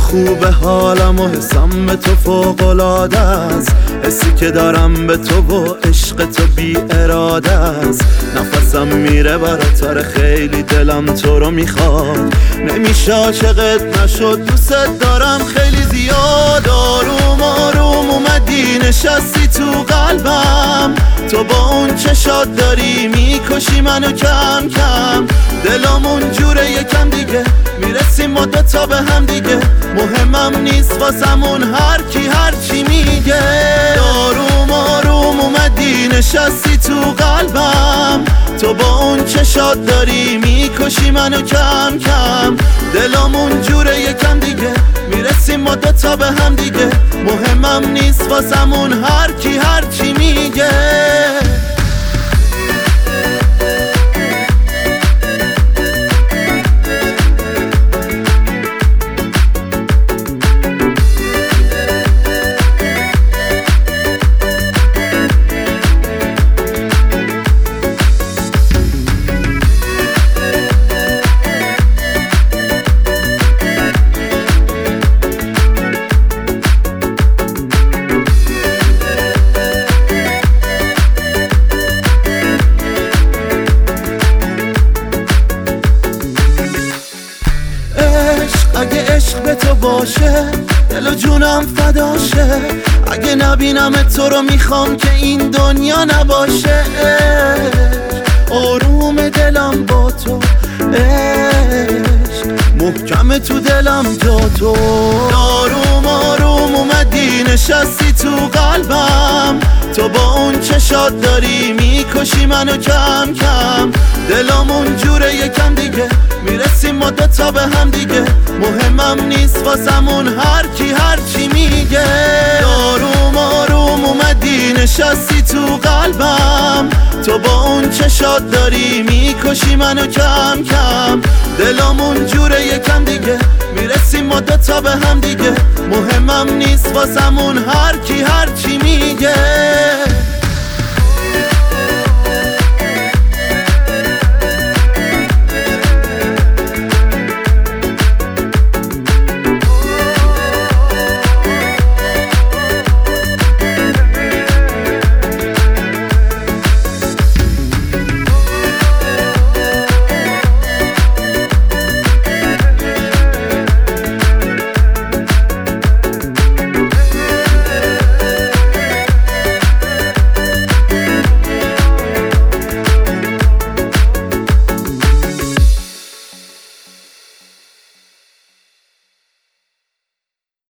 خوبه حالم و حسم به تو فوق‌العاده است. حسی که دارم به تو و عشق تو بی اراده است. نفسم میره براتر خیلی دلم تو رو میخواد. نمیشه عاشقت نشد دوست دارم خیلی زیاد. آروم آروم اومدی نشستی تو قلبم. تو با اون چشات داری میکشی منو کم کم. دلمون جوره یکم دیگه میرسیم ما دوتا به هم دیگه. مهمم نیست واسمون هر کی هر چی میگه. آروم آروم اومدی نشستی تو قلبم. تو با اون چشات داری میکشی منو کم کم. دلمون جوره یکم دیگه میرسیم ما دوتا به هم دیگه. مهمم نیست واسمون هر کی هر چی میگه. اگه عشق به تو باشه دل و جونم فداشه. اگه نبینم تو رو میخوام که این دنیا نباشه. آروم دلم با تو عشق محکم تو دلم جا تو. آروم آروم اومدی نشستی تو قلبم. تو با اون چشات داری میکشی منو کم کم. دلمون جوره یکم دیگه میرسیم ما دوتا به هم دیگه. مهمم نیست واسمون هر کی هر چی میگه. آروم آروم اومدی نشستی تو قلبم. تو با اون چشات داری میکشی منو کم کم. دلمون جوره یکم دیگه میرسیم ما دوتا به هم دیگه. مهمم نیست واسمون هر کی هر چی میگه.